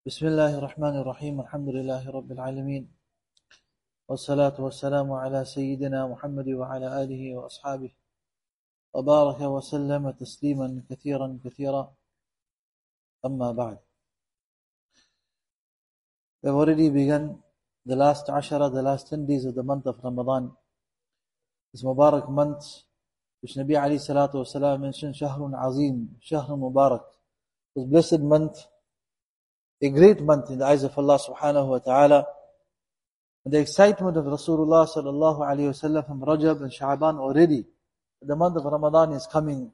بسم الله الرحمن الرحيم الحمد لله رب العالمين والصلاة والسلام على سيدنا محمد وعلى آله وأصحابه وبارك وسلم تسليما كثيرا أما بعد. We have already begun the last 10 days of the month of Ramadan, this Mubarak month which Nabi alayhi salatu wasalam mentioned Shahrun Azim, Shahrun Mubarak, this blessed month, a great month in the eyes of Allah subhanahu wa ta'ala. And the excitement of Rasulullah sallallahu alayhi wasallam from Rajab and Sha'ban already. The month of Ramadan is coming.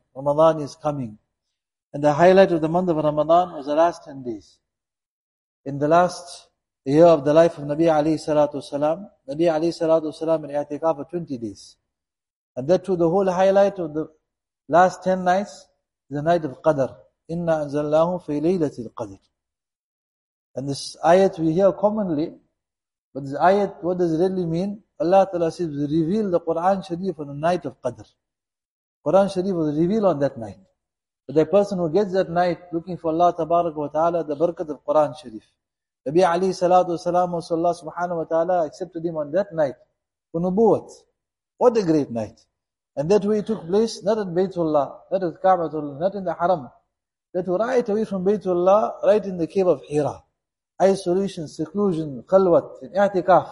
And the highlight of the month of Ramadan was the last 10 days. In the last year of the life of Nabi alayhi salatu wasalam, Nabi alayhi salatu wasalam in i'tikaf for 20 days. And that too, the whole highlight of the last 10 nights is the night of Qadr. Inna anzalnahu fi laylatil Qadr. And this ayat we hear commonly, but this ayat, what does it really mean? Allah Ta'ala says, reveal the Quran Sharif on the night of Qadr. Quran Sharif was revealed on that night. But the person who gets that night looking for Allah Tabarak wa Ta'ala, the barakat of Quran Sharif. Nabi alayhi salatu wasalam, Allah subhanahu wa ta'ala accepted him on that night for nubuwwat. What a great night. And that way it took place, not at Baytullah, not at Ka'batullah, not in the Haram. That way right away from Baytullah, right in the cave of Hira. Isolation, seclusion, khalwat, in i'tikaf.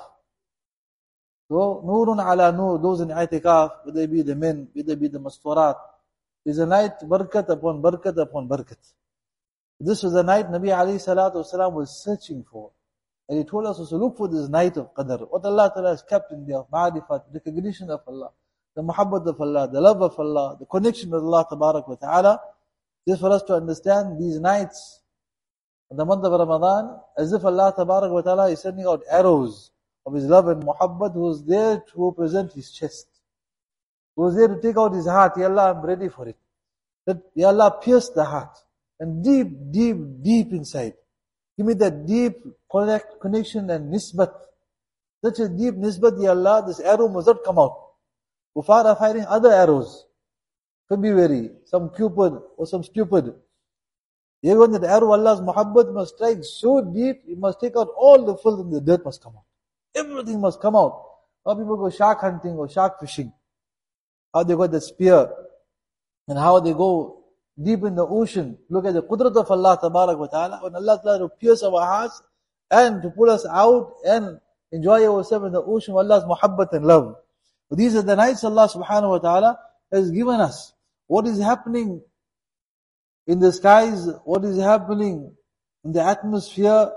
So, nurun ala nur, those in i'tikaf, whether they be the men, whether they be the masturat. Is a night, barakat upon barakat upon barakat. This was the night Nabi alayhi salatu wasalam was searching for. And he told us to look for this night of Qadr. What Allah Ta'ala has kept in there, ma'rifat, recognition of Allah, the muhabbat of Allah, the love of Allah, the connection with Allah Tabarak wa Ta'ala. This for us to understand these nights, in the month of Ramadan, as if Allah Tabarak wa Ta'ala is sending out arrows of His love and muhabbat, who is there to present His chest, who is there to take out His heart. Ya Allah, I'm ready for it. That, Ya Allah, pierce the heart. And deep inside, give me that deep connection and nisbat. Such a deep nisbat, Ya Allah, this arrow must not come out. Kuffar are firing other arrows. February, some cupid or some stupid. Even that arrow, Allah's muhabbat must strike so deep, it must take out all the filth and the dirt must come out. Everything must come out. How people go shark hunting or shark fishing. How they got the spear. And how they go deep in the ocean. Look at the qudrat of Allah Tabarak wa Ta'ala. When Allah Ta'ala to pierce our hearts and to pull us out and enjoy ourselves in the ocean of Allah's muhabbat and love. But these are the nights Allah Subhanahu wa Ta'ala has given us. What is happening in the skies, what is happening in the atmosphere,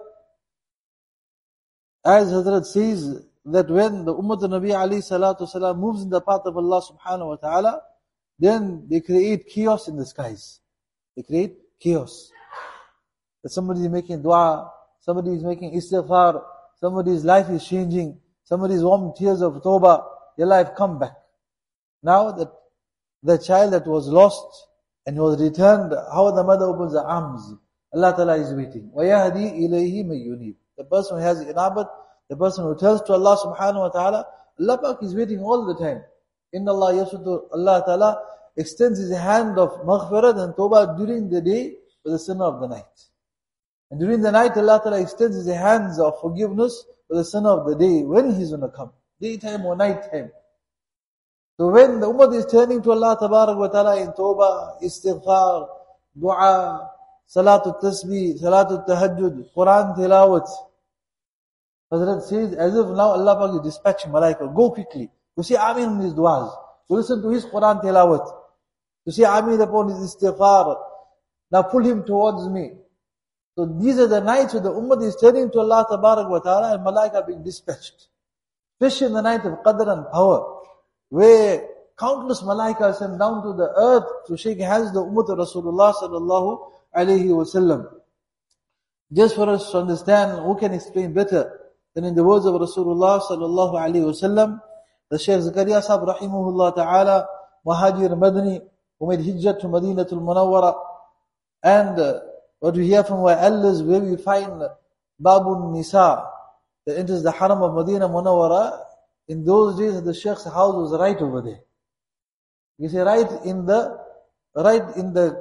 as Hazrat says, that when the Ummah of Nabi alayhi salatu wasalam moves in the path of Allah subhanahu wa ta'ala, then they create chaos in the skies. They create chaos. That somebody is making dua, somebody is making istighfar, somebody's life is changing, somebody's warm tears of tawbah, your life come back. Now that the child that was lost, and he was returned, how the mother opens her arms. Allah Ta'ala is waiting. وَيَهْدِي إِلَيْهِ مَن يُنِيبُ. The person who has inabat, the person who turns to Allah Subhanahu wa Ta'ala, Allah Pak is waiting all the time. Inna Allah yasutu, Allah Ta'ala extends His hand of maghfirat and tawbah during the day for the sinner of the night. And during the night, Allah Ta'ala extends His hands of forgiveness for the sinner of the day, when He's going to come. Daytime or night time. So when the ummah is turning to Allah Tabarak wa Ta'ala in tawbah, istighfar, dua, salatul tasbih, salatul tahajjud, Quran tilawat, Hazrat says, as if now Allah Pak is dispatching malaika, go quickly, to say Ameen on his du'as, to listen to his Quran tilawat, to say Ameen upon his istighfar, now pull him towards me. So these are the nights where the ummah is turning to Allah Tabarak wa Ta'ala and malaika being dispatched. Especially in the night of Qadr and power, where countless malaika are sent down to the earth to shake hands the ummah of Rasulullah sallallahu alayhi wa sallam. Just for us to understand, who can explain better than in the words of Rasulullah sallallahu alayhi wa sallam, the Shaykh Zakaria Sahib rahimahullah ta'ala, Muhajir Madani, who made hijrah to Madinatul Munawwara, and what we hear from our elders, where we find Babun Nisa, that enters the Haram of Madinah Munawwara. In those days, the Sheikh's house was right over there. You say right in the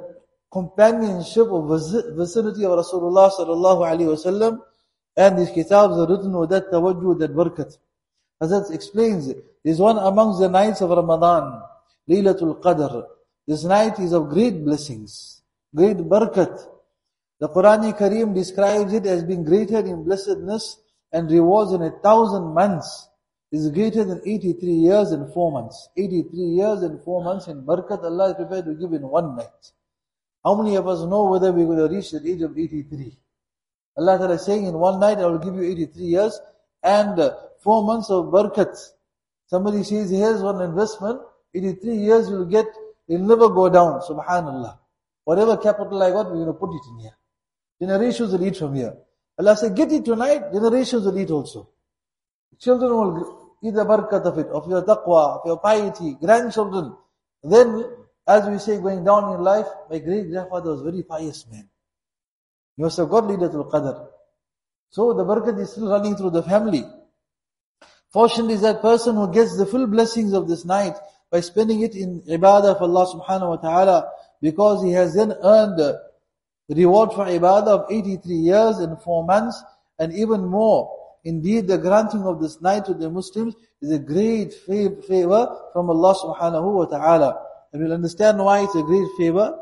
companionship or vicinity of Rasulullah sallallahu alaihi wasallam, and these kitabs are written with that tawajjuh, that barakat. Hazrat explains, is one amongst the nights of Ramadan, Laylatul Qadr. This night is of great blessings, great barakat. The Quran Kareem describes it as being greater in blessedness and rewards in 1,000 months. It is greater than 83 years and 4 months. 83 years and 4 months in barakat Allah is prepared to give in one night. How many of us know whether we're going to reach the age of 83? Allah Ta'ala is saying, in one night I will give you 83 years and 4 months of barakat. Somebody says, here's one investment, 83 years you'll get, it'll never go down. Subhanallah. Whatever capital I got, we're going to put it in here. Generations will eat from here. Allah said, get it tonight, generations will eat also. Children will eat the barakat of it, of your taqwa, of your piety, grandchildren. Then, as we say, going down in life, my great-grandfather was a very pious man. He must have got Laylatul Qadr. So the barakat is still running through the family. Fortunately is that person who gets the full blessings of this night by spending it in ibadah for Allah subhanahu wa ta'ala, because he has then earned the reward for ibadah of 83 years and 4 months, and even more. Indeed, the granting of this night to the Muslims is a great favor from Allah subhanahu wa ta'ala. And we'll understand why it's a great favor.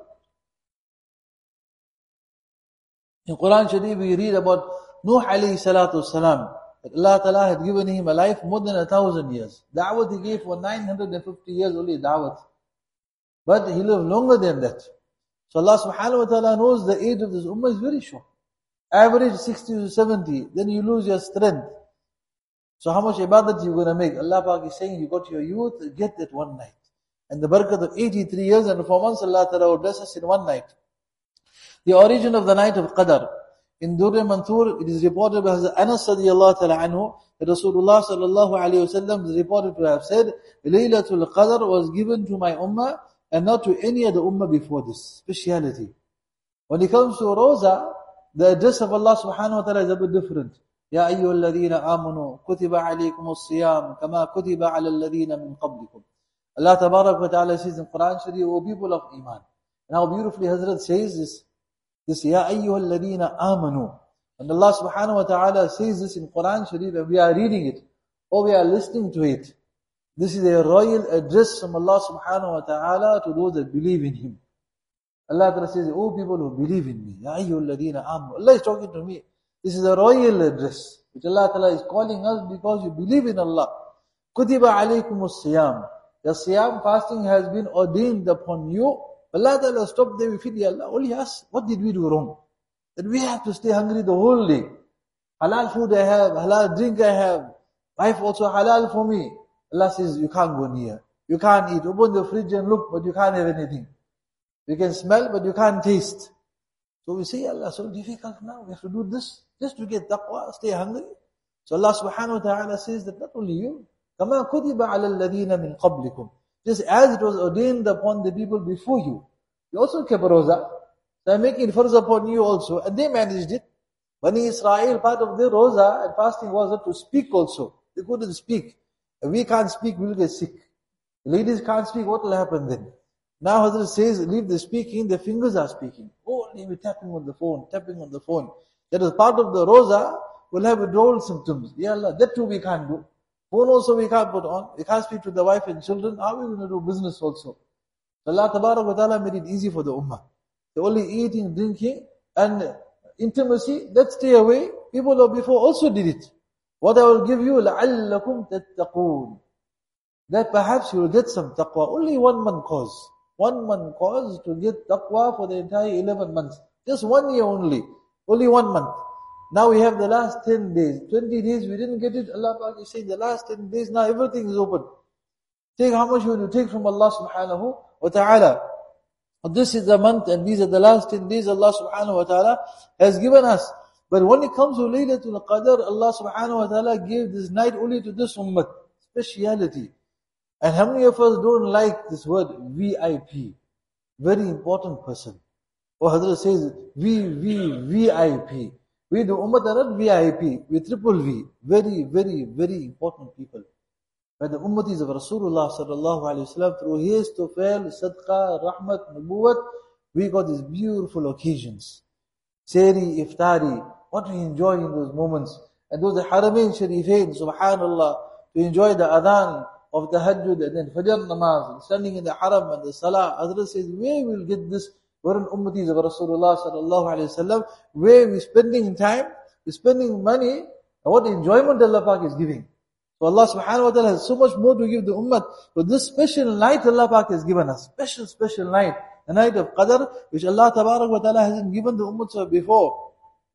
In Quran Sharif we read about Nuh alayhi salatu salam, that Allah Ta'ala had given him a life more than 1,000 years. Da'wat he gave for 950 years only da'wat. But he lived longer than that. So Allah subhanahu wa ta'ala knows the age of this ummah is very short. Average 60 to 70, then you lose your strength. So how much ibadat you going to make? Allah Pak is saying, you got your youth, get that one night. And the barakat of 83 years and 4 months, Allah Ta'ala will bless us in one night. The origin of the night of Qadr. In Durr Manthur, it is reported by Hazrat Anas radiyallahu ta'ala anhu, that Rasulullah sallallahu alayhi wa sallam is reported to have said, Laylatul Qadr was given to my ummah and not to any other ummah before this. Speciality. When it comes to Roza, the address of Allah subhanahu wa ta'ala is a bit different. Ya ayyuhal ladhina amanu, kutiba alaykum as-siyam, kama kutiba ala alladhina min qablikum. Allah tabarak wa ta'ala says in Quran Sharif, O people of Iman. And how beautifully Hazrat says this Ya ayyuhal ladhina amanu. And Allah subhanahu wa ta'ala says this in Quran Sharif, and we are reading it, or we are listening to it. This is a royal address from Allah subhanahu wa ta'ala to those that believe in Him. Allah Ta'ala says, O people who believe in me, Ya ayyuhal ladhina amanu. Allah is talking to me. This is a royal address, which Allah Ta'ala is calling us because you believe in Allah. Kutiba alaykum as-siyam. The siyam, fasting, has been ordained upon you. Allah Ta'ala stopped there, we feed Allah. Only us, what did we do wrong? That we have to stay hungry the whole day. Halal food I have, halal drink I have. Wife also halal for me. Allah says, you can't go near. You can't eat. Open the fridge and look, but you can't have anything. You can smell, but you can't taste. So we say, Allah, so difficult now. We have to do this just to get taqwa, stay hungry. So Allah subhanahu wa ta'ala says that not only you, كَمَا كُتِبَ عَلَى الَّذِينَ مِنْ قَبْلِكُمْ. Just as it was ordained upon the people before you. You also kept Roza. So I'm making it farz upon you also. And they managed it. Bani Israel, part of their Roza and fasting was to speak also. They couldn't speak. If we can't speak, we'll get sick. The ladies can't speak, what will happen then? Now Hazrat says, leave the speaking, the fingers are speaking. Only we're tapping on the phone. That is part of the Roza, will have withdrawal symptoms. Ya Allah, that too we can't do. Phone also we can't put on. We can't speak to the wife and children. How are we going to do business also? So Allah Tabarak wa Ta'ala made it easy for the ummah. The only eating, drinking, and intimacy, that stay away. People of before also did it. What I will give you, لَعَلَّكُمْ تَتَّقُونَ. That perhaps you will get some taqwa. Only 1 month cause. 1 month cause to get taqwa for the entire 11 months. Just 1 year only. Only 1 month. Now we have the last 10 days. 20 days we didn't get it. Allah Pak is saying the last 10 days, now everything is open. Take how much will you take from Allah subhanahu wa ta'ala. This is the month and these are the last 10 days Allah subhanahu wa ta'ala has given us. But when it comes to Laylatul Qadr, Allah subhanahu wa ta'ala gave this night only to this ummah. Speciality. And how many of us don't like this word VIP? Very important person. Or Hazrat says VIP. We the ummah are not VIP. We triple V. Very, very, very important people. But the ummatis of Rasulullah sallallahu alayhi wa sallam, through his tufail, sadqa, rahmat, nubuwat, we got these beautiful occasions. Sehri, Iftari, what we enjoy in those moments. And those Haramain Sharifain, subhanallah, to enjoy the adhan of the Tahajjud and then Fajr namaz, standing in the Haram and the Salah. Hazrat says, where will get this? We're in ummatis of Rasulullah sallallahu alayhi wa sallam, where we're spending time, we're spending money, and what enjoyment Allah Pak is giving. So Allah subhanahu wa ta'ala has so much more to give the ummah. So this special night Allah Pak has given us. Special night. The night of Qadr, which Allah tabarak wa ta'ala hasn't given the ummah before.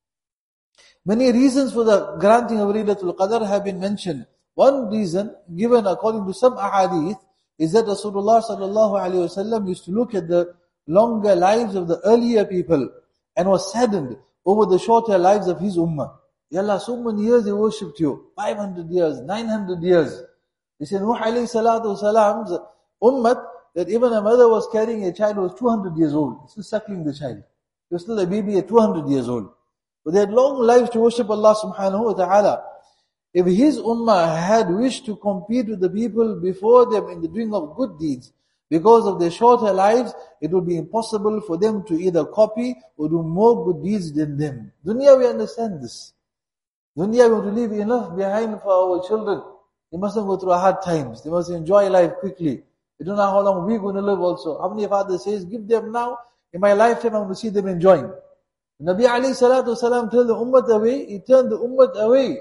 Many reasons for the granting of Laylatul Qadr have been mentioned. One reason, given according to some ahadith, is that Rasulullah sallallahu alayhi wa sallam used to look at the longer lives of the earlier people and was saddened over the shorter lives of his ummah. Ya Allah, so many years they worshipped you. 500 years, 900 years. He said, Nuh alayhi salatu wasalam's ummah, that even a mother was carrying a child who was 200 years old, still suckling the child. He was still a baby at 200 years old. But they had long lives to worship Allah subhanahu wa ta'ala. If his ummah had wished to compete with the people before them in the doing of good deeds, because of their shorter lives, it would be impossible for them to either copy or do more good deeds than them. Dunya, we understand this. Dunya, we want to leave enough behind for our children. They mustn't go through hard times. They must enjoy life quickly. We don't know how long we're going to live also. How many fathers says, give them now, in my lifetime I want to see them enjoying. Nabi alayhi salatu wasalam turned the ummah away, he turned the ummah away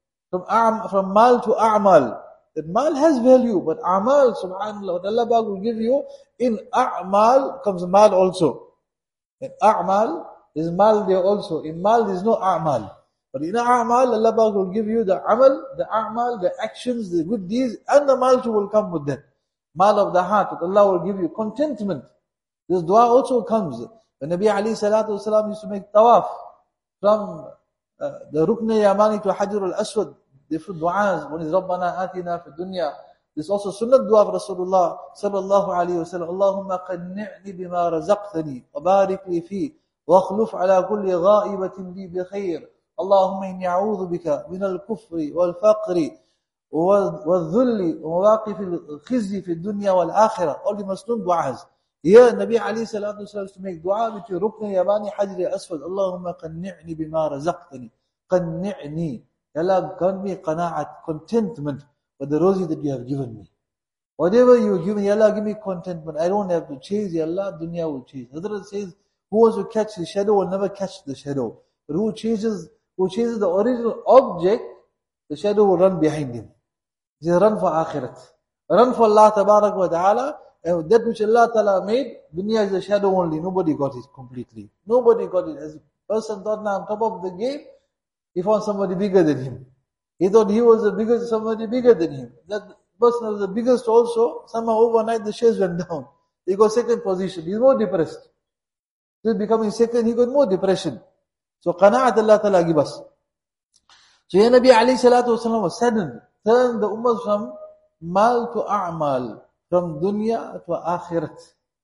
from mal to a'mal. That mal has value, but a'mal, subhanAllah, what Allah will give you, in a'mal comes mal also. In a'mal, there's mal there also. In mal, there's no a'mal. But in a'mal, Allah will give you the amal, the a'mal, the actions, the good deeds, and the mal too will come with that. Mal of the heart, that Allah will give you contentment. This dua also comes. The Nabi alayhi salatu wasalam used to make tawaf from the Rukn Yamani to Hajar al-Aswad. Different du'as. One is Rabbana atina fi dunya. This is also sunnat dua of Rasulullah sallallahu alayhi wa sallam. Allahumma qanni'ni bima razaqtani wa barik li fi wa akhluf ala kulli ghaibatin li bi khair. Allahumma inni a'udhu bika min al-kufri wal-faqri wal-dhulli wa mawaqif al-khizyi fi dunya wal-akhirah. All the Muslim du'as. Here, Nabi alayhi salatu wasalam to make dua between Rukn Yamani, Hajar al-Aswad. Allahumma qanni'ni bima razaqtani. Qanni'ni. Allah, grant me qana'at, contentment for the rosy that you have given me. Whatever you give me, Allah, give me contentment. I don't have to chase, Ya Allah, dunya will chase. Hazrat says, who wants to catch the shadow will never catch the shadow. But who chases the original object, the shadow will run behind him. He says, run for akhirat. Run for Allah tabarak wa ta'ala. And that which Allah ta'ala made, dunya is a shadow only. Nobody got it completely. Nobody got it. As a person thought now on top of the game, he found somebody bigger than him. He thought he was the biggest, somebody bigger than him. That person was the biggest also, somehow overnight the shares went down. He got second position. He's more depressed. He's becoming second, he got more depression. So qana'at Allah ta'ala give us. So Ya Nabi alayhi salatu wasalam was saddened. Turned the ummah from mal to a'mal. From dunya to akhirat.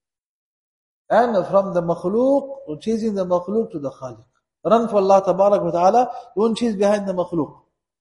And from the makhluk, or chasing the makhluk to the khaliq. Run for Allah tabarak wa ta'ala, don't chase behind the makhluk.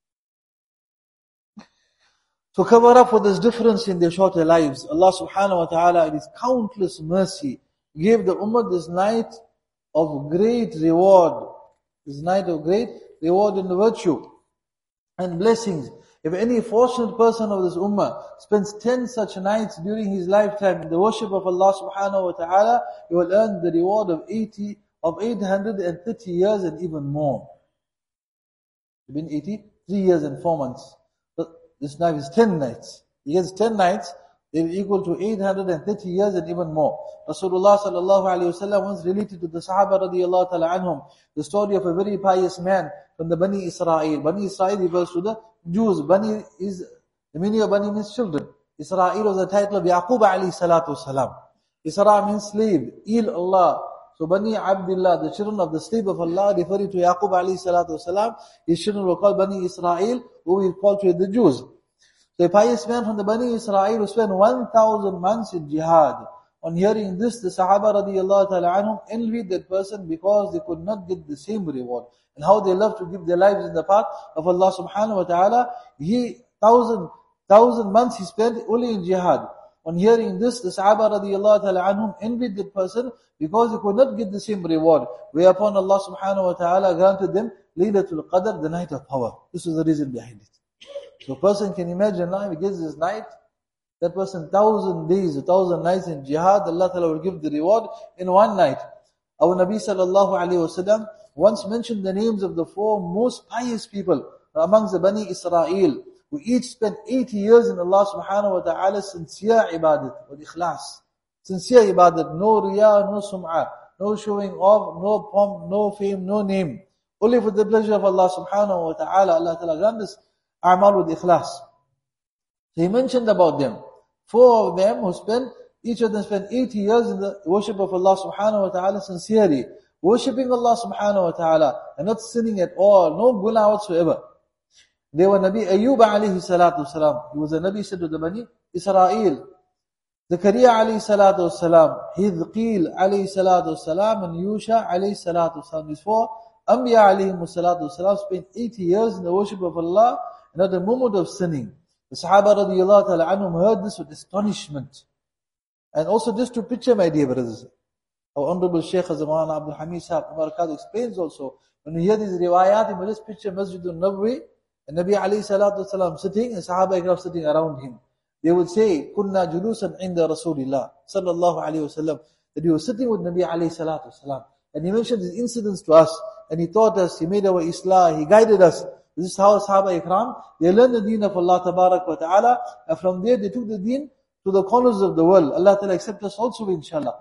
To cover up for this difference in their shorter lives, Allah subhanahu wa ta'ala, in His countless mercy, gave the ummah this night of great reward. This night of great reward and virtue and blessings. If any fortunate person of this ummah spends 10 such nights during his lifetime in the worship of Allah subhanahu wa ta'ala, he will earn the reward of 830 years and even more. It's been 83 years and 4 months. But this night is 10 nights. He gets 10 nights, they will equal to 830 years and even more. Rasulullah sallallahu alayhi wa sallam once related to the Sahaba radiyallahu ta'ala anhum the story of a very pious man from the Bani Israel. Bani Israel refers to the Jews. Bani is, the meaning of Bani means children. Israel was the title of Yaqub alayhi salatu wasalam. Isra means slave. Il Allah. So Bani Abdullah, the children of the slave of Allah, referring to Yaqub alayhi salatu wasalam, his children were called Bani Israel, who we call to the Jews. So a pious man from the Bani Israel who spent 1,000 months in jihad. On hearing this, the Sahaba radiyallahu ta'ala anhum envied that person because they could not get the same reward. And how they love to give their lives in the path of Allah subhanahu wa ta'ala. 1,000 months he spent only in jihad. On hearing this, the Sahaba radiallahu ta'ala anhum envied that person because he could not get the same reward. Whereupon Allah subhanahu wa ta'ala granted them Laylatul Qadr, the night of power. This is the reason behind it. So a person can imagine now, if he gets this night, that person 1,000 days, 1,000 nights in jihad, Allah ta'ala will give the reward in one night. Our Nabi sallallahu alayhi wa sallam once mentioned the names of the 4 most pious people amongst the Bani Israel, who each spent 80 years in Allah subhanahu wa ta'ala's sincere ibadat, with ikhlas. Sincere ibadat, no riyah, no sum'ah, no showing off, no pomp, no fame, no name. Only for the pleasure of Allah subhanahu wa ta'ala, Allah ta'ala grant us a'mal with ikhlas. So he mentioned about them. 4 of them who each of them spent 80 years in the worship of Allah subhanahu wa ta'ala sincerely, worshipping Allah subhanahu wa ta'ala, and not sinning at all, no guna whatsoever. They were Nabi Ayyub alayhi salatu wasalam. He was a Nabi said to the Bani Israel. Zakaria alayhi salatu wasalam. Hizqeel alayhi salatu wasalam. And Yusha alayhi salatu wasalam. These 4 Anbiya alayhi salatu wasalam spent 80 years in the worship of Allah and not a moment of sinning. The Sahaba radiallahu ta'ala anhum heard this with astonishment. And also just to picture, my dear brothers, our Honorable Shaykh Zaman Abdul Hamid Sahab Mubarakatuh explains also, when you hear these riwayat, you just picture Masjid al-Nabawi, and Nabi alayhi salatu wasalam sitting, and Sahaba ikram sitting around him. They would say, Kunna julusan inda Rasulillah sallallahu alayhi wasallam, that he was sitting with Nabi alayhi salatu wasalam. And he mentioned these incidents to us, and he taught us, he made our Islah, he guided us. This is how Sahaba ikram, they learned the deen of Allah tabarak wa ta'ala, and from there they took the deen to the corners of the world. Allah ta'ala accept us also, inshallah.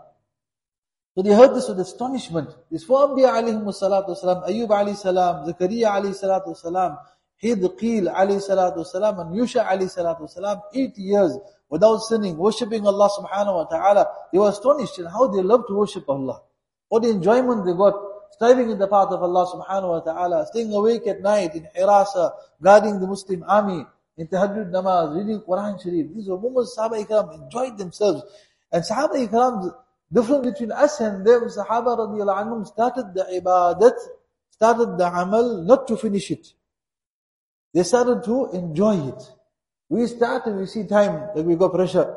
So they heard this with astonishment. These 4 Anbiya alayhi salatu wasalam, Ayyub alayhi salam, Zakaria alayhi salatu wasalam, Hidqeel alayhi salatu wasalam, and Yusha alayhi salatu wasalam, 80 years without sinning, worshipping Allah subhanahu wa ta'ala. They were astonished in how they loved to worship Allah. What enjoyment they got, striving in the path of Allah subhanahu wa ta'ala, staying awake at night in Hirasa, guarding the Muslim army, in Tahajjud Namaz, reading Quran Sharif. These were moments Sahaba Ikram enjoyed themselves. And Sahaba Ikram, different between us and them, Sahaba radiallahu anhum started the ibadat, started the amal, not to finish it. They started to enjoy it. We start and we see time, like we got pressure.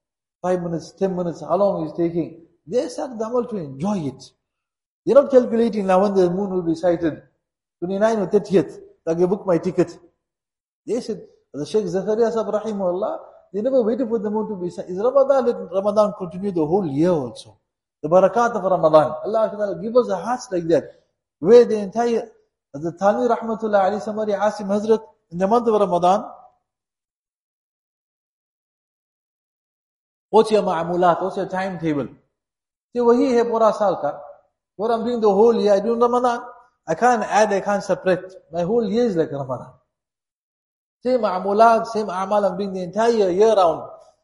5 minutes, 10 minutes, how long is taking? They started the amal to enjoy it. They're not calculating now when the moon will be sighted. 29 or 30th, like I book my ticket. They said, the Shaykh Zakaria Sahib rahimahullah, they never waited for the moon to be sighted. Is Ramadan, let Ramadan continue the whole year also. The barakat of Ramadan. Allah Ta'ala give us a heart like that. Where the entire, the Thani rahmatullah alayhi, somebody asked him, Hazrat, in the month of Ramadan, what's your ma'amulat, what's your timetable? Say, wahi hai pura saal ka. What I'm doing the whole year, I do Ramadan. I can't add, I can't separate. My whole year is like Ramadan. Same ma'amulat, same a'mal, I'm doing the entire year round.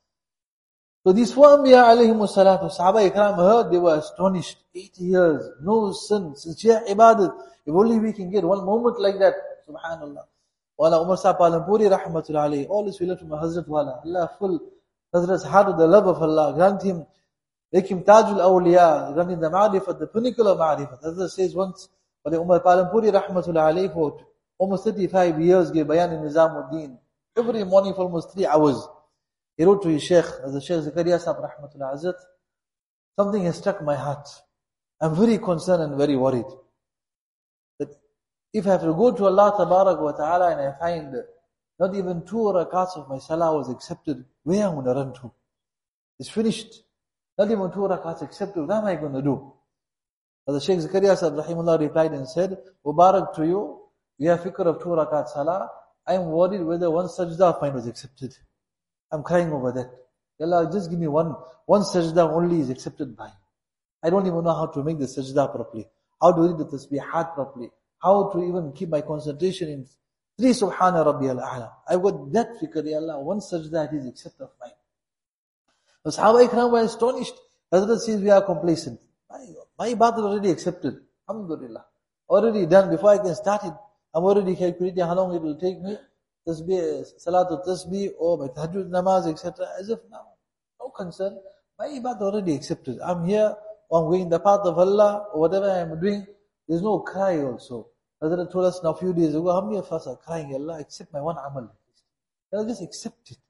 So these 4 Anbiya alayhimu salatu, Sahaba Ikram heard, they were astonished. 80 years, no sin, sincere ibadat. If only we can get one moment like that, subhanallah. Wala Umar Sahib Palampuri rahmatullah alayhi, all this we learn from Hazrat Wala. Allah full Hazrat's heart with the love of Allah, grant him, make him Tajul Awliya, grant him the ma'rifat, the pinnacle of ma'rifat. Hazrat says once, Wala Umar Palampuri rahmatullah alayhi for almost 35 years gave Bayan in Nizamuddin. Every morning for almost 3 hours. He wrote to his Shaykh, as the Shaykh Zakaria Sahib rahmatullah, Hazrat, something has struck my heart. I'm very concerned and very worried. That if I have to go to Allah Tabarak wa Ta'ala and I find not even 2 rakats of my salah was accepted, where am I going to run to? It's finished. Not even 2 rakats accepted, what am I going to do? As the Shaykh Zakaria Sahib rahimahullah replied and said, Mubarak to you, we have fikr of 2 rakat salah. I am worried whether one sajda of mine was accepted. I'm crying over that. Allah, just give me one sajda only is accepted by. I don't even know how to make the sajda properly. How to read the tasbihat properly. How to even keep my concentration in 3 Subhana Rabbi al-A'la. I've got that fikr, Ya Allah, one sajda is accepted of mine. The Sahaba Ikram were astonished. Hazrat says we are complacent. My ibadah already accepted. Alhamdulillah. Already done. Before I can start it, I'm already calculating how long it will take me. Tasbih, Salatul Tasbih, or my Tahajjud Namaz, etc. As if now, no concern. My ibadah already accepted. I'm here, or I'm going in the path of Allah, or whatever I'm doing. There's no cry also. Hazrat told us now a few days ago, how many of us are crying, Allah, accept my one amal. Allah, just accept it.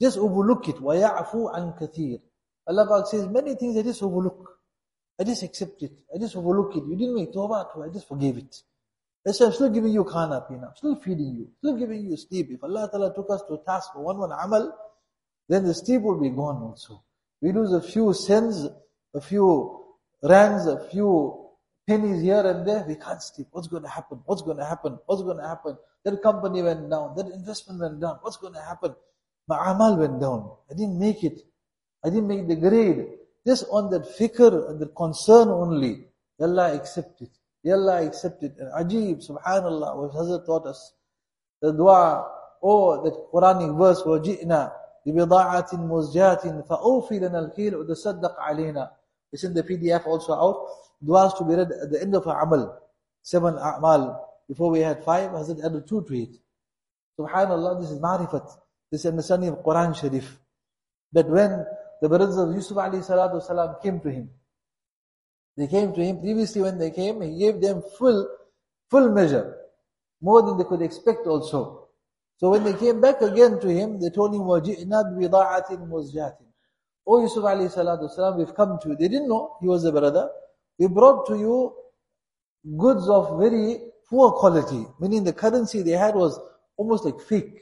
Just overlook it. وَيَعْفُوا عَنْ كَثِيرٍ. Allah Ta'ala says, many things I just overlook. I just accept it. I just overlook it. You didn't make tawbah to it. I just forgave it. That's why I'm still giving you khana pina. I'm still feeding you. Still giving you sleep. If Allah Ta'ala took us to a task for one amal, then the sleep will be gone also. We lose a few cents, a few rands, a few pennies here and there. We can't sleep. What's going to happen? What's going to happen? What's going to happen? That company went down. That investment went down. What's going to happen? My amal went down. I didn't make it. I didn't make the grade. Just on that fikr and the concern only. Allah accept it. Allah accept it. And Ajib, subhanallah, what Hazrat taught us. The dua, that Quranic verse, وَجِئْنَا بِبِضَاعَةٍ مُزْجَاتٍ فَأَوْفِ لَنَا الْكِيلُ وَتَصَدَّقْ عَلَيْنَا. It's in the PDF also out. Duas to be read at the end of our amal. 7 a'mal. Before we had 5, Hazrat added 2 to it. Subhanallah, this is ma'rifat. This is understanding of Quran Sharif. That when the brothers of Yusuf alayhi salatu wasalam came to him, they came to him, previously when they came, he gave them full measure. More than they could expect also. So when they came back again to him, they told him, وَجِئْنَا بِبِضَاعَةٍ مُزْجَاتٍ. O Yusuf alayhi salatu wasalam, we've come to you. They didn't know he was a brother. We brought to you goods of very poor quality. Meaning the currency they had was almost like fake.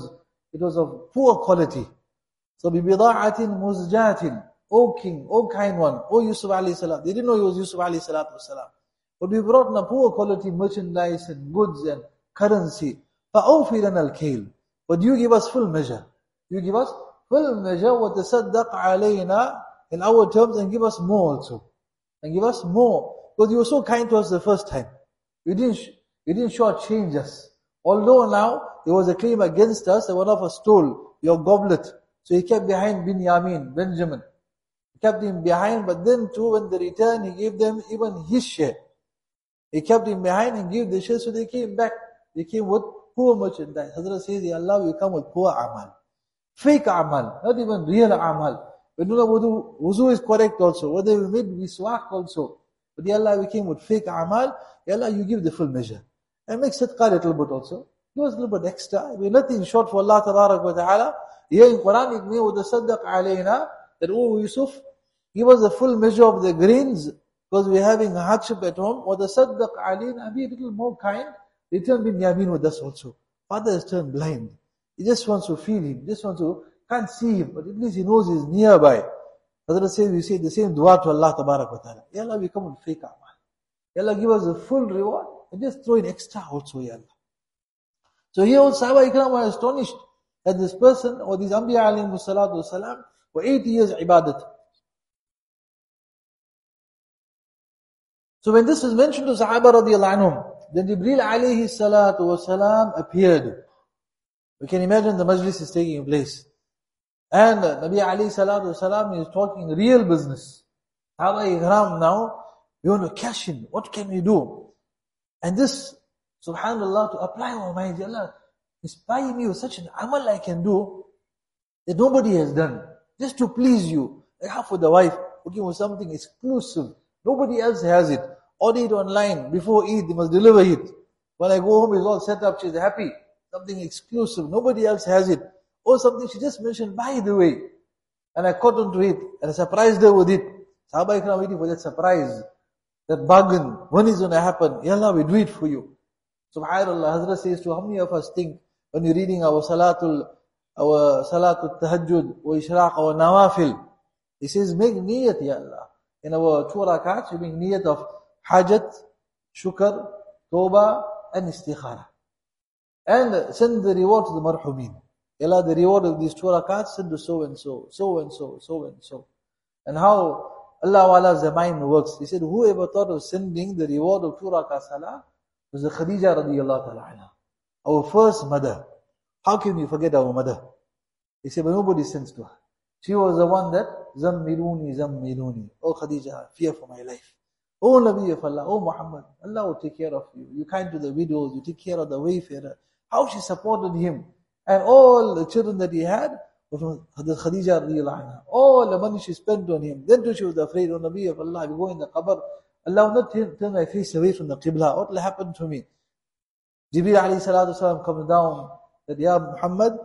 It was of poor quality. So بِبِضَاعَةٍ مُزْجَاتٍ. O king, O kind one, O Yusuf alayhi salam. They didn't know he was Yusuf alayhi salatu wasalam. But we brought in a poor quality merchandise and goods and currency. فَأَوْفِ لَنَا الْكَيْلِ. But you give us full measure. You give us full measure. وَتَصَدَّقْ عَلَيْنَا. In our terms, and give us more also. And give us more. Because you were so kind to us the first time. You didn't shortchange us. Although now, there was a claim against us that one of us stole your goblet. So he kept behind Benjamin. Kept him behind, but then too, when they returned, he gave them even his share. He kept him behind and gave the share, so they came back. They came with poor merchandise. Hazrat says, Ya Allah, we come with poor amal. Fake amal, not even real amal. We do not wudu is correct also. Whether we made miswak also. But Ya Allah, we came with fake amal. Ya Allah, you give the full measure. And make sadaqah a little bit also. Give us a little bit extra. We're nothing short for Allah Tabarak wa Ta'ala. Here in Quran, it means, وَتَصَدَّقْ عَلَيْنَا, that, O Yusuf, give us the full measure of the grains, because we're having a hardship at home. وَتَصَدَّقْ عَلَيْنَا, be a little more kind. Return Binyamin with us also. Father has turned blind. He just wants to feel him. Can't see him, but at least he knows he's nearby. Hazrat says, we say the same dua to Allah Tabarak wa Ta'ala. Ya Allah, we come with fake amal. Ya Allah, give us a full reward, and just throw in extra also, Ya Allah. So here all Sahaba Ikram were astonished that this person, or these Anbiya alayhimu salatu wasalam, for 80 years ibadat. So when this was mentioned to Sahaba radiyallahu anhum, then Jibreel alayhi salatu wasalam appeared. We can imagine the majlis is taking place. And Nabi alayhi salatu wasalam is talking real business. Sahaba Ikram now, we want to cash in. What can we do? And this, subhanallah, to apply our mind, Allah, inspire me with such an amal I can do that nobody has done. Just to please you. Like half for the wife, looking for something exclusive. Nobody else has it. Order it online. Before Eid, they must deliver it. When I go home, it's all set up. She's happy. Something exclusive. Nobody else has it. Or something she just mentioned, by the way. And I caught on to it. And I surprised her with it. Sahaba Ikram waiting for that surprise. That bargain. When is going to happen? Ya Allah, we do it for you. Subhanallah, Hazrat says to how many of us think when you're reading our salatul tahajjud, wa ishraq, our nawafil. He says, make niyat, Ya Allah. In our 2 rakats, we make niyat of hajat, shukr, tawbah, and istikhara. And send the reward to the marhumin. Ya Allah, the reward of these 2 rakats, send to so and so, so and so, so and so. And how Allah Wa'ala's mind works. He said, whoever thought of sending the reward of 2 rakat salah was the Khadija radiyallahu ta'ala anha. Our first mother. How can we forget our mother? He said, but nobody sends to her. She was the one that, Zammiluni. Oh Khadija, fear for my life. Oh Nabi of Allah, oh Muhammad, Allah will take care of you. You kind to the widows, you take care of the wayfarer. How she supported him. And all the children that he had, was Khadija radiyallahu anha. All the money she spent on him. Then too she was afraid, oh Nabi of Allah, if you go in the qabr, Allah will not turn my face away from the qibla. What will happen to me? Jibreel alayhi salatu wasalam comes down, that, Ya Muhammad,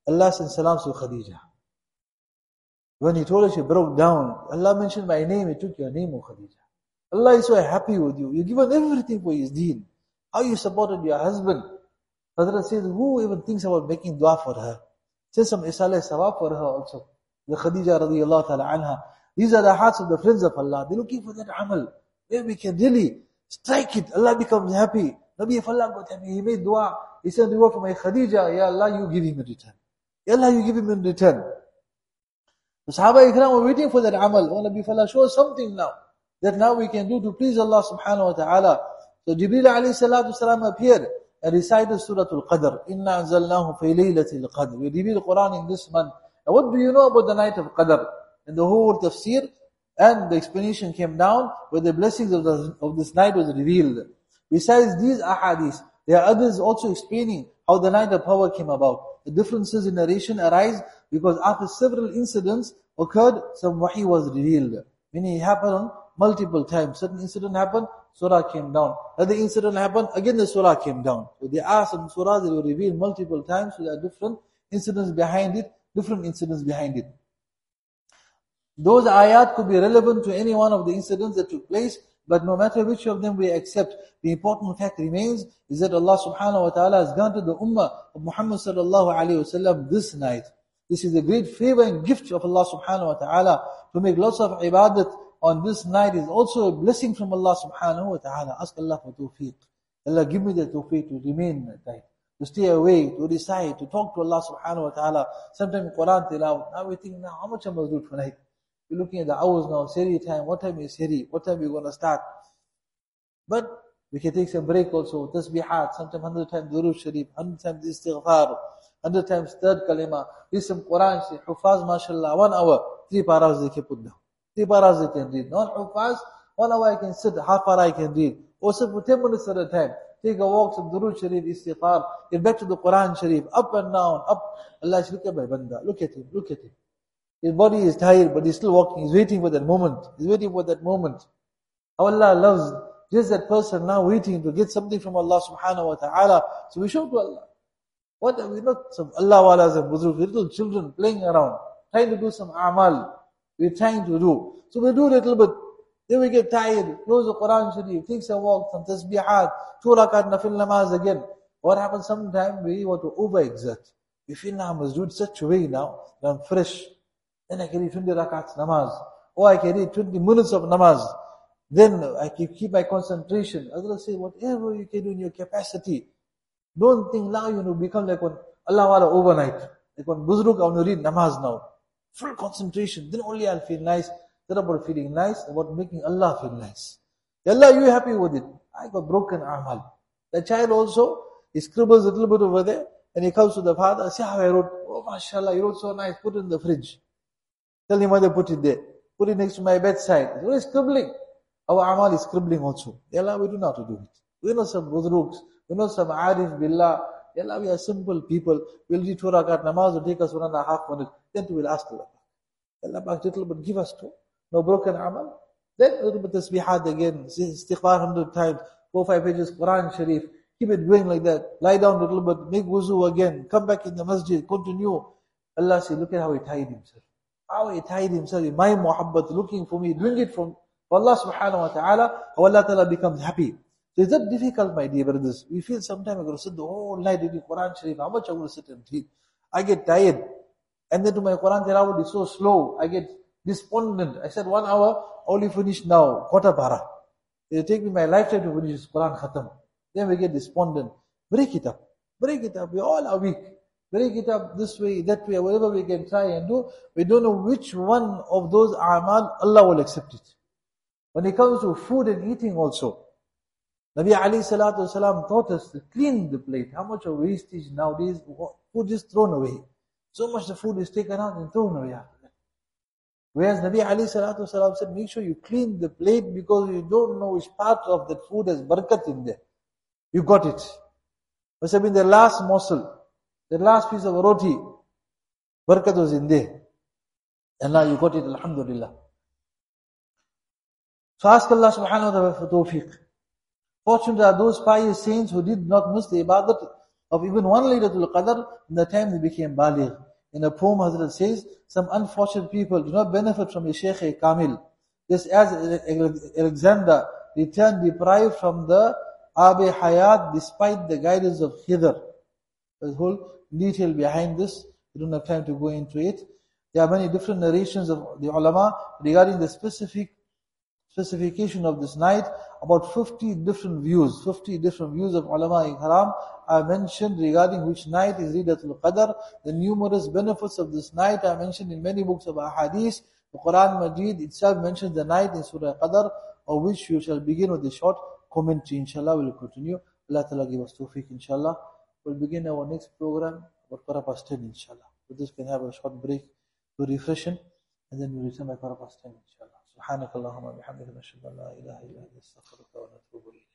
Allah sent salams to Khadija. When He told her, she broke down. Allah mentioned my name, He took your name, O Khadija. Allah is so happy with you. You've given everything for His deen. How you supported your husband. Hazrat says, who even thinks about making dua for her? Say some isalah sawab for her also. The Khadija radiyallahu ta'ala anha. These are the hearts of the friends of Allah. They're looking for that amal. Where we can really strike it. Allah becomes happy. Nabi of Allah got happy. He made dua. He said, reward for my Khadija. Ya Allah, you give him in return. Ya Allah, you give him in return. The Sahaba Ikram were waiting for that amal. Oh Nabi of Allah, show us something now. That now we can do to please Allah subhanahu wa ta'ala. So Jibreel alayhi salatu salam appeared and recited Surah Al-Qadr. Inna anzalnahu fi laylatil qadr. We reveal the Quran in this month. Now what do you know about the night of Qadr? And the whole tafsir and the explanation came down where the blessings of this night was revealed. Besides these ahadith, there are others also explaining how the night of power came about. The differences in narration arise because after several incidents occurred, some wahi was revealed. Meaning it happened multiple times. Certain incident happened, surah came down. Another incident happened, again the surah came down. So there are some surahs that were revealed multiple times, so there are different incidents behind it, Those ayat could be relevant to any one of the incidents that took place, but no matter which of them we accept, the important fact remains is that Allah subhanahu wa ta'ala has granted the ummah of Muhammad sallallahu alayhi wa sallam this night. This is a great favor and gift of Allah subhanahu wa ta'ala. To make lots of ibadat on this night is also a blessing from Allah subhanahu wa ta'ala. Ask Allah for tawfiq. Allah give me the tawfiq to remain at night, to stay away, to recite, to talk to Allah subhanahu wa ta'ala. Sometimes Quran tilawat. Now we think, now how much I must do tonight? We're looking at the hours now, Sehri time. What time is Sehri? What time are we going to start? But we can take some break also. Tasbihat, sometimes 100 times Durood Sharif, 100 times Istighfar, 100 times third kalima. Read some Quran, Hufaz, mashallah, 1 hour, 3 paras they can put down. 3 paras they can read. Not Hufaz, 1 hour I can sit, half hour I can read. Also for 10 minutes at a time. Take a walk, some Durood Sharif, Istighfar, get back to the Quran Sharif, up and down, up. Allah says, look at my banda, look at him. His body is tired, but he's still walking. He's waiting for that moment. How Allah loves just that person now waiting to get something from Allah subhanahu wa ta'ala. So we show to Allah. What are we not some Allah walas and buzurg, little children playing around, trying to do some amal. We're trying to do. So we do a little bit. Then we get tired. Close the Quran Sharif, take some walk, some tasbihat, 2 rakat nafil namaz again. What happens sometimes we want to overexert. We feel now I must do it such a way now that I'm fresh. Then I can read 20 rakats namaz. Or I can read 20 minutes of namaz. Then I can keep my concentration. Allah says, whatever you can do in your capacity. Don't think now you will become like one Allah wala overnight. Like one buzruk, I want to read namaz now. Full concentration. Then only I'll feel nice. Not about feeling nice, about making Allah feel nice. Allah, you happy with it? I got broken amal. The child also, he scribbles a little bit over there. And he comes to the father, see how I wrote. Oh, mashallah, you wrote so nice. Put it in the fridge. Tell him mother, put it there. Put it next to my bedside. What is scribbling? Our amal is scribbling also. Allah, we do not to do it. We know some budruks. We know some arif billah. Allah, we are simple people. We'll read 2 rakat namaz. Will take us 1.5 minutes. Then we will ask Allah. Allah, little bit give us to. No broken amal. Then a little bit tasbihat again. Istighfar 100 times. 4-5 pages Quran Sharif. Keep it going like that. Lie down a little bit. Make wuzu again. Come back in the masjid. Continue. Allah says, look at how he tied himself. How he tied himself in my muhabbat, looking for me, doing it for Allah subhanahu wa ta'ala, how Allah ta'ala becomes happy. So it's not difficult, my dear brothers. We feel sometimes I'm going to sit the whole night reading Quran Sharif. How much I'm going to sit and read? I get tired. And then to my Quran tilawat is so slow. I get despondent. I said 1 hour, only finished now, quarter para. It will take me my lifetime to finish this Quran khatam. Then we get despondent. Break it up. We all are weak. Break it up this way, that way, whatever we can try and do. We don't know which one of those a'mal Allah will accept it. When it comes to food and eating also, Nabi alayhi salatu wasalam taught us to clean the plate. How much of wastage nowadays, food is thrown away. So much the food is taken out and thrown away after that. Whereas Nabi alayhi salatu wasalam said, make sure you clean the plate because you don't know which part of that food has barakat in there. You got it. Must have been the last morsel. The last piece of roti, barakat was in there. And now you got it, alhamdulillah. So ask Allah subhanahu wa ta'ala for tawfiq. Fortunate are those pious saints who did not miss the ibadat of even one Laylatul Qadr in the time they became baligh. In a poem, Hazrat says, some unfortunate people do not benefit from a Shaykh Kamil. Just as Alexander returned deprived from the Abe Hayat despite the guidance of Khidr. There's a whole detail behind this. We don't have time to go into it. There are many different narrations of the ulama regarding the specification of this night. About 50 different views of ulama ikram are mentioned regarding which night is Laylatul Qadr. The numerous benefits of this night are mentioned in many books of ahadith. The Quran Majid itself mentions the night in Surah Qadr, of which we shall begin with a short commentary. Inshallah, we'll continue. Allah Ta'ala give us tawfiq, inshallah. We'll begin our next program about 10:15, inshallah. With this, we can have a short break to refreshing, and then we'll return by 10:15, inshallah. سبحانك اللهم وبحمدك نشهد أن لا إله إلا أنت نستغفرك ونتوب إليك.